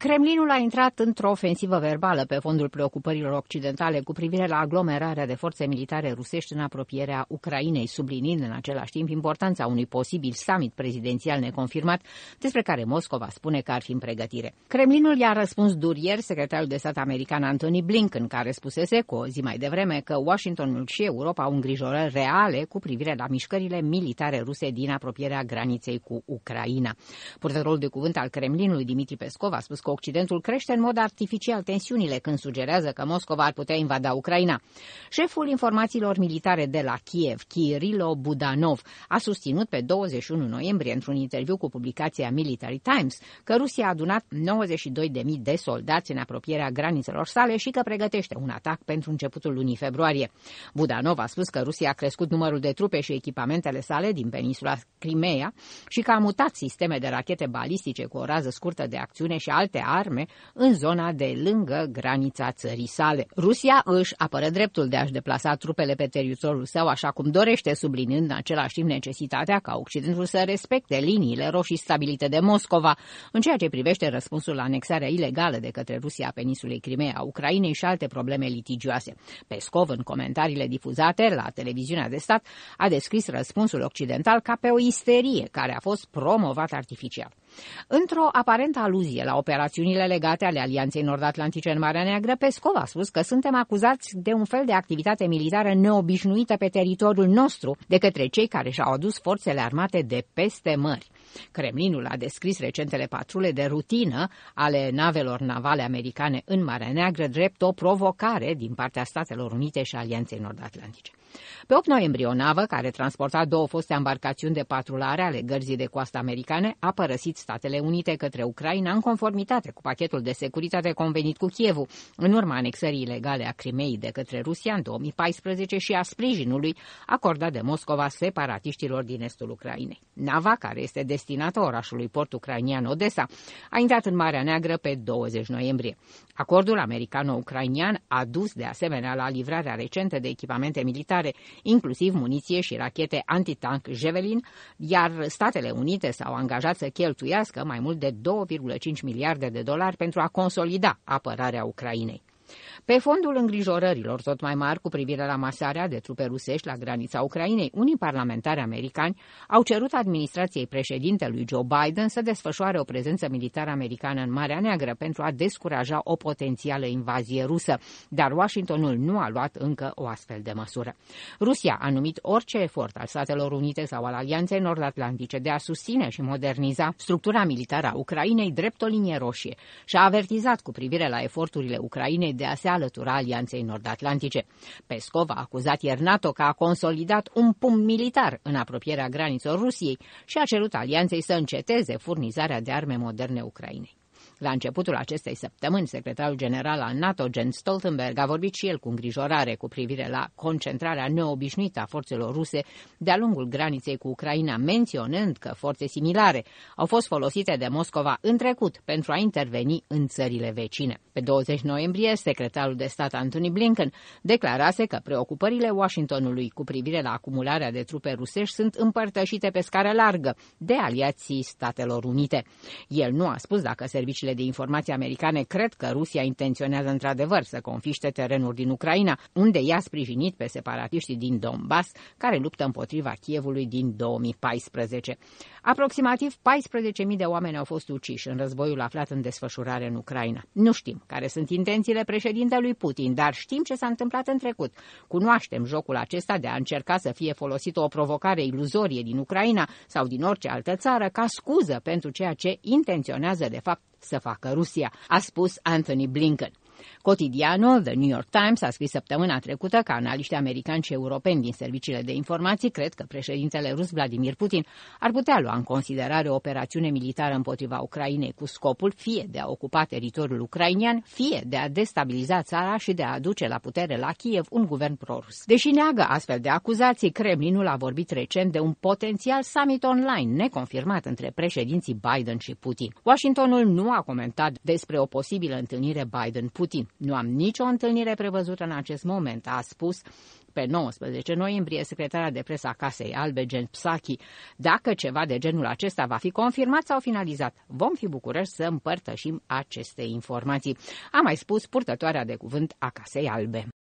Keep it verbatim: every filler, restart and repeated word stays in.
Kremlinul a intrat într-o ofensivă verbală pe fondul preocupărilor occidentale cu privire la aglomerarea de forțe militare rusești în apropierea Ucrainei, subliniind în același timp importanța unui posibil summit prezidențial neconfirmat, despre care Moscova spune că ar fi în pregătire. Kremlinul i-a răspuns dur ieri secretarul de stat american Antony Blinken, care spusese cu o zi mai devreme că Washingtonul și Europa au îngrijorări reale cu privire la mișcările militare ruse din apropierea graniței cu Ucraina. Purtătorul de cuvânt al Kremlinului, Dmitri Peskov, a spus că Occidentul crește în mod artificial tensiunile când sugerează că Moscova ar putea invada Ucraina. Șeful informațiilor militare de la Kiev, Kirilo Budanov, a susținut pe douăzeci și unu noiembrie într-un interviu cu publicația Military Times că Rusia a adunat nouăzeci și două de mii de soldați în apropierea granițelor sale și că pregătește un atac pentru începutul lunii februarie. Budanov a spus că Rusia a crescut numărul de trupe și echipamentele sale din peninsula Crimea și că a mutat sisteme de rachete balistice cu o rază scurtă de acțiune și alte arme în zona de lângă granița țării sale. Rusia își apără dreptul de a-și deplasa trupele pe teritoriul său așa cum dorește, subliniind în același timp necesitatea ca Occidentul să respecte liniile roșii stabilite de Moscova în ceea ce privește răspunsul la anexarea ilegală de către Rusia a peninsulei Crimea, a Ucrainei și alte probleme litigioase. Peskov, în comentariile difuzate la televiziunea de stat, a descris răspunsul occidental ca pe o isterie care a fost promovat artificial. Într-o aparentă aluzie la operațiunile legate ale Alianței Nord-Atlantice în Marea Neagră, Peskov a spus că suntem acuzați de un fel de activitate militară neobișnuită pe teritoriul nostru de către cei care și-au adus forțele armate de peste mări. Kremlinul a descris recentele patrule de rutină ale navelor navale americane în Marea Neagră drept o provocare din partea Statelor Unite și Alianței Nord-Atlantice. Pe opt noiembrie, o navă care transporta două foste embarcațiuni de patrulare ale gărzii de coastă americane a părăsit Statele Unite către Ucraina în conformitate cu pachetul de securitate convenit cu Kievul, în urma anexării ilegale a Crimeei de către Rusia în două mii paisprezece și a sprijinului acordat de Moscova separatiștilor din estul Ucrainei. Nava, care este destinată orașului port ucrainian Odessa, a intrat în Marea Neagră pe douăzeci noiembrie. Acordul americano-ucrainian a dus de asemenea la livrarea recentă de echipamente militare, inclusiv muniție și rachete antitank Javelin, iar Statele Unite s-au angajat să cheltuiască mai mult de două virgulă cinci miliarde de dolari pentru a consolida apărarea Ucrainei. Pe fondul îngrijorărilor tot mai mari cu privire la masarea de trupe rusești la granița Ucrainei, unii parlamentari americani au cerut administrației președintelui Joe Biden să desfășoare o prezență militară americană în Marea Neagră pentru a descuraja o potențială invazie rusă, dar Washingtonul nu a luat încă o astfel de măsură. Rusia a numit orice efort al Statelor Unite sau al Alianței Nord-Atlantice de a susține și moderniza structura militară a Ucrainei drept o linie roșie și a avertizat cu privire la eforturile Ucrainei de a se alătura Alianței Nord-Atlantice. Peskov a acuzat ieri NATO că a consolidat un punct militar în apropierea granițelor Rusiei și a cerut Alianței să înceteze furnizarea de arme moderne Ucrainei. La începutul acestei săptămâni, secretarul general al NATO, Jens Stoltenberg, a vorbit și el cu îngrijorare cu privire la concentrarea neobișnuită a forțelor ruse de-a lungul graniței cu Ucraina, menționând că forțe similare au fost folosite de Moscova în trecut pentru a interveni în țările vecine. Pe douăzeci noiembrie, secretarul de stat Antony Blinken declarase că preocupările Washingtonului cu privire la acumularea de trupe rusești sunt împărtășite pe scară largă de aliații Statelor Unite. El nu a spus dacă serviciile de informații americane cred că Rusia intenționează într-adevăr să confiște terenuri din Ucraina, unde i-a sprijinit pe separatiștii din Donbass, care luptă împotriva Kievului din două mii paisprezece. Aproximativ paisprezece mii de oameni au fost uciși în războiul aflat în desfășurare în Ucraina. Nu știm care sunt intențiile președintelui Putin, dar știm ce s-a întâmplat în trecut. Cunoaștem jocul acesta de a încerca să fie folosită o provocare iluzorie din Ucraina sau din orice altă țară ca scuză pentru ceea ce intenționează de fapt să facă Rusia, a spus Antony Blinken. Cotidianul The New York Times a scris săptămâna trecută că analiști americani și europeni din serviciile de informații cred că președintele rus Vladimir Putin ar putea lua în considerare o operațiune militară împotriva Ucrainei cu scopul fie de a ocupa teritoriul ucrainian, fie de a destabiliza țara și de a aduce la putere la Kiev un guvern prorus. Deși neagă astfel de acuzații, Kremlinul a vorbit recent de un potențial summit online neconfirmat între președinții Biden și Putin. Washingtonul nu a comentat despre o posibilă întâlnire Biden-Putin, Putin. Nu am nicio întâlnire prevăzută în acest moment, a spus pe nouăsprezece noiembrie secretara de presă a Casei Albe, Jen Psaki. Dacă ceva de genul acesta va fi confirmat sau finalizat, vom fi bucuroși să împărtășim aceste informații, a mai spus purtătoarea de cuvânt a Casei Albe.